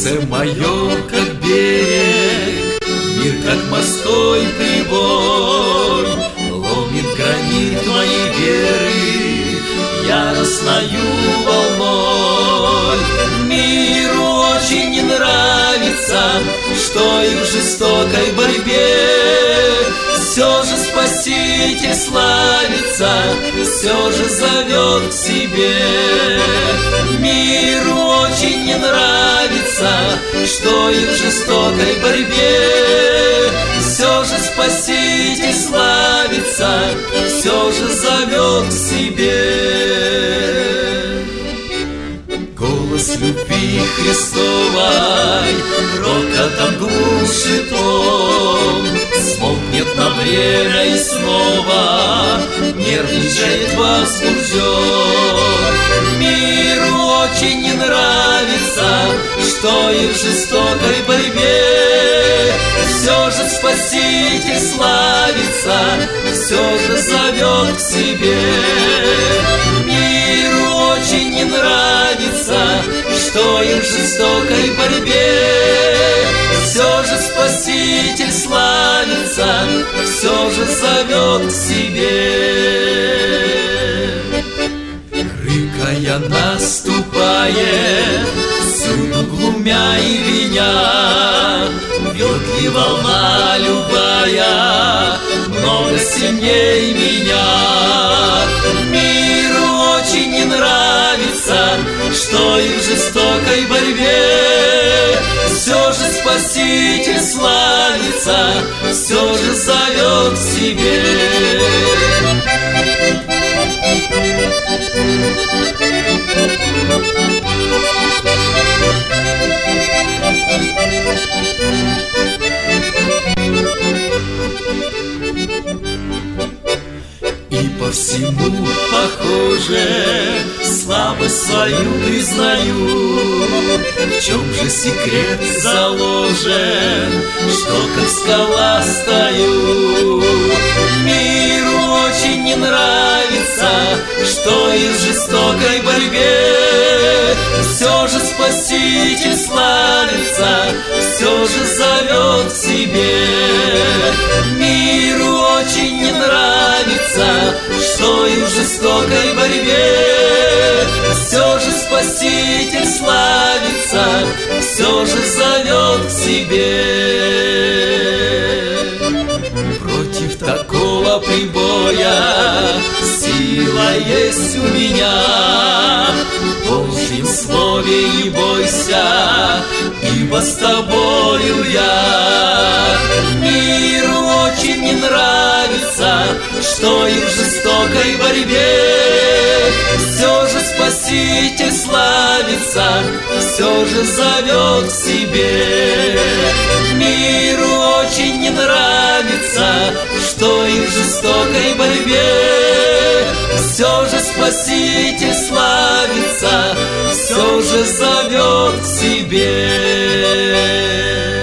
Сердце мое, как берег, мир, как морской прибой, ломит гранит моей веры яростною волной. Миру очень не нравится, что и в жестокой борьбе все же Спаситель славится, все же зовет к себе. Миру очень не нравится, что и в жестокой борьбе все же Спаситель славится, все же зовет к себе. Голос любви Христовой рокотом глушит он, смолкнет на время и снова нервничает возбужден. Миру очень не нравится, что и в жестокой борьбе все же Спаситель славится, все же зовет к себе. Миру очень не нравится, что и в жестокой борьбе все же Спаситель славится, все же зовет к себе. Рыкая наступает, всюду глумя и виня, бьет ли волна любая много сильней меня. Миру очень не нравится, что и в жестокой борьбе все же Спаситель славится, все же зовет к себе. И по всему похоже, слабость свою признаю. В чем же секрет заложен, что как скала стою? Миру очень не нравится, что и в жестокой борьбе все же Спаситель славится, все же зовет к себе. Миру очень не нравится, что и в жестокой борьбе все же Спаситель славится, все же зовет к себе. Против такого прибоя сила есть у меня. В Божьем слове не бойся, ибо с тобою я. Миру очень не нравится, что и в жестокой борьбе все же Спаситель славится, все же зовет к себе. Миру очень не нравится, что и в жестокой борьбе все же Спаситель славится, все же зовет к себе.